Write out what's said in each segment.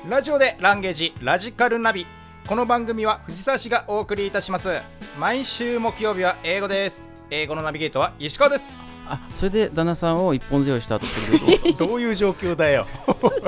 ラジオでランゲージラジカルナビ。この番組は藤沢市がお送りいたします。毎週木曜日は英語です。英語のナビゲートは石川です。 それで旦那さんを一本背負いしたとするとどういう状況だよ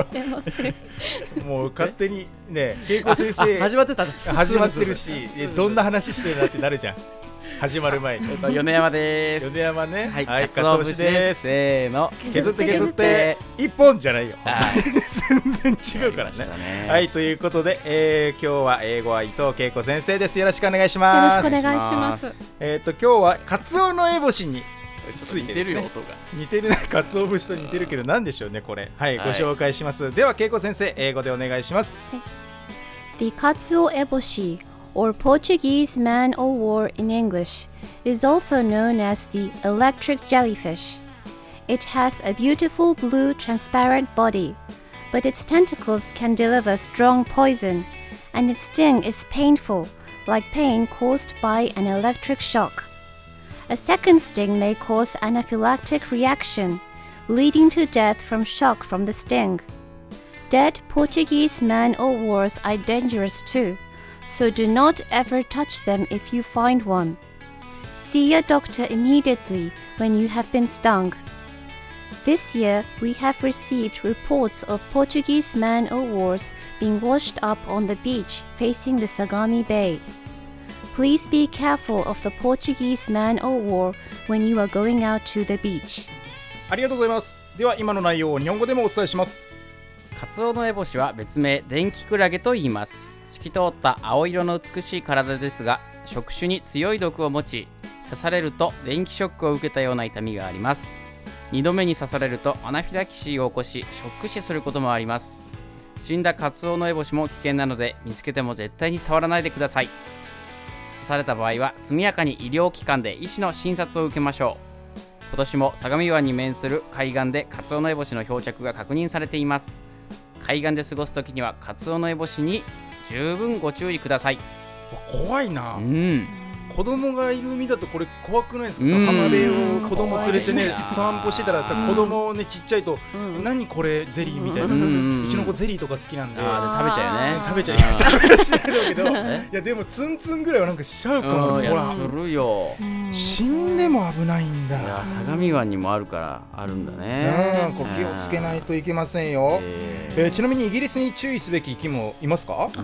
もう勝手にね、恵子先生始まってた始まってるし、どんな話してるなってなるじゃん始まる前に米山です。 米山ね、 はい、かつお節です。せーの、 削って一本じゃないよ全然違うからね。はい、ということで、今日は英語は伊藤恵子先生です。よろしくお願いします。 よろしくお願いします。 今日はカツオの烏帽子についてですね、 似てるよ、音が似てるね。カツオ節と似てるけど何でしょうねこれ。はい、ご紹介します。では恵子先生、英語でお願いします。 The katsuo eboshi, or Portuguese man o' war in English, is also known as the electric jellyfish. It has a beautiful blue transparent body, but its tentacles can deliver strong poison, and its sting is painful, like pain caused by an electric shock. A second sting may cause anaphylactic reaction, leading to death from shock from the sting. Dead Portuguese man-o'-wars are dangerous too, so do not ever touch them if you find one. See a doctor immediately when you have been stung. This year, we have received reports of Portuguese man-o'-wars being washed up on the beach facing the Sagami Bay.Please be careful of the Portuguese man-o'-war when you are going out to the beach. ありがとうございます。では今の内容を日本語でもお伝えします。 カツオの烏帽子は別名電気クラゲと言います。透き通った青色の美しい体ですが、触手に強い毒を持ち、刺されると電気ショックを受けたような痛みがあります。2度目に刺されるとアナフィラキシーを起こし、ショック死することもあります。死んだカツオの烏帽子も危険なので、見つけても絶対に触らないでください。刺された場合は速やかに医療機関で医師の診察を受けましょう。今年も相模湾に面する海岸でカツオノエボシの漂着が確認されています。海岸で過ごすときにはカツオノエボシに十分ご注意ください。 怖いな、子供がいる海だとこれ怖くないですか。浜辺を子供連れてね散歩してたらさ、子供ねちっちゃいと、何これゼリーみたいな、うちの子ゼリーとか好きなんで、 食べちゃうよね。 食べちゃうしないけどいやでもツンツンぐらいはなんかしちゃうかも。 いやするよ。 死んでも危ないんだ。 いや相模湾にもあるからあるんだね。 これ気をつけないといけませんよ。ちなみにイギリスに注意すべき生き物いますか。 はい、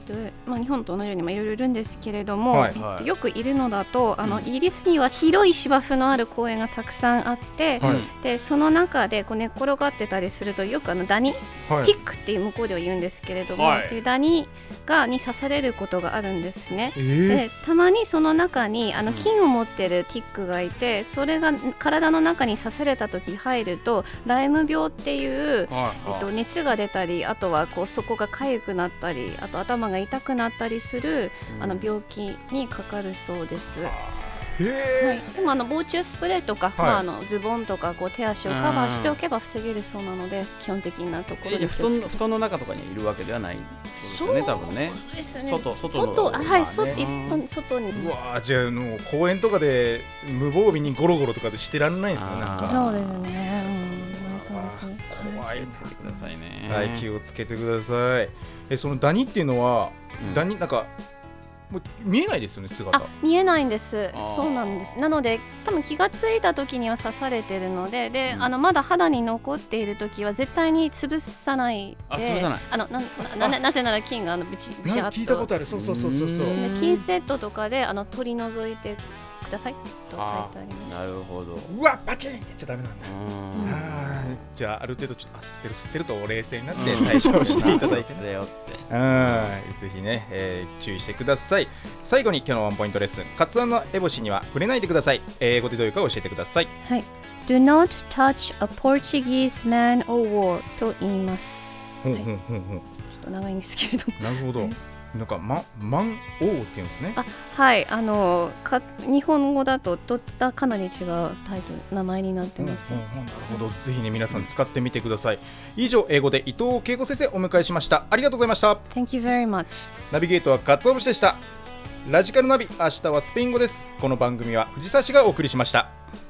日本と同じようにいろいろいるんですけれども、よくいるのだとイギリスには広い芝生のある公園がたくさんあって、でその中でこう寝っ転がってたりするとよくダニ、ティックっていう向こうでは言うんですけれども、っていうダニに刺されることがあるんですね。でたまにその中に菌を持ってるティックがいて、それが体の中に刺された時入るとライム病っていう、熱が出たり、あとはこうそこが痒くなったり、あと頭が痛くなったりする病気にかかるそうです。でも防虫スプレーとか、ズボンとかこう手足をカバーしておけば防げるそうなので、基本的なところで気をつけて。 布団の中とかにいるわけではないそうですよね、多分ね。外に。 うわ、じゃあもう公園とかで無防備にゴロゴロとかでしてらんないんですよ。なんかそうですね。そうですね。 怖い。 気をつけてくださいね。 はい、気をつけてください。そのダニっていうのは、ダニなんかもう見えないですよね、姿。 見えないんです。そうなんです。なので多分気がついた時には刺されてるので、まだ肌に残っている時は絶対に潰さないで。 潰さない。 なぜなら菌がブチャッと。 聞いたことある。そう。 菌セットとかで取り除いてくださいと書いてあります。 なるほど。 うわ、バチンって言っちゃダメなんだ。じゃあある程度ちょっと吸ってると冷静になって対処していただいて、ぜひね、注意してください。最後に今日のワンポイントレッスン、カツオの烏帽子には触れないでください。英語でどういうか教えてください。 はい、Do not touch a Portuguese man or war と言います。ちょっと長いんですけれども。 なるほど。なんかマンオーっていうんですね。 はい、日本語だとかなり違うタイトル、名前になってます。 なるほど。ぜひね皆さん使ってみてください。以上、英語で伊藤恵子先生お迎えしました。ありがとうございました。 Thank you very much。 ナビゲートはカツオ節でした。ラジカルナビ、明日はスペイン語です。この番組は藤沢市がお送りしました。